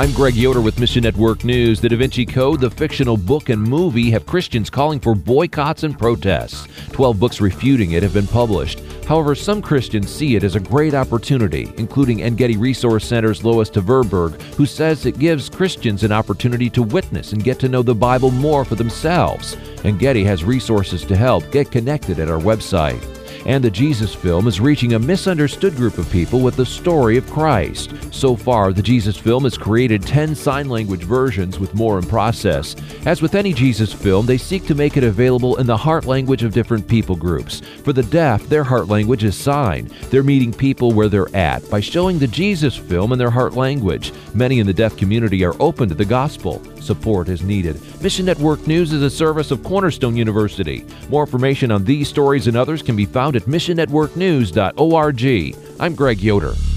I'm Greg Yoder with Mission Network News. The Da Vinci Code, the fictional book and movie, have Christians calling for boycotts and protests. 12 books refuting it have been published. However, some Christians see it as a great opportunity, including Engedi Resource Center's Lois Tverberg, who says it gives Christians an opportunity to witness and get to know the Bible more for themselves. Engedi has resources to help. Get connected at our website. And the Jesus Film is reaching a misunderstood group of people with the story of Christ. So far, the Jesus Film has created 10 sign language versions with more in process. As with any Jesus Film, they seek to make it available in the heart language of different people groups. For the deaf, their heart language is sign. They're meeting people where they're at by showing the Jesus Film in their heart language. Many in the deaf community are open to the gospel. Support is needed. Mission Network News is a service of Cornerstone University. More information on these stories and others can be found at missionnetworknews.org. I'm Greg Yoder.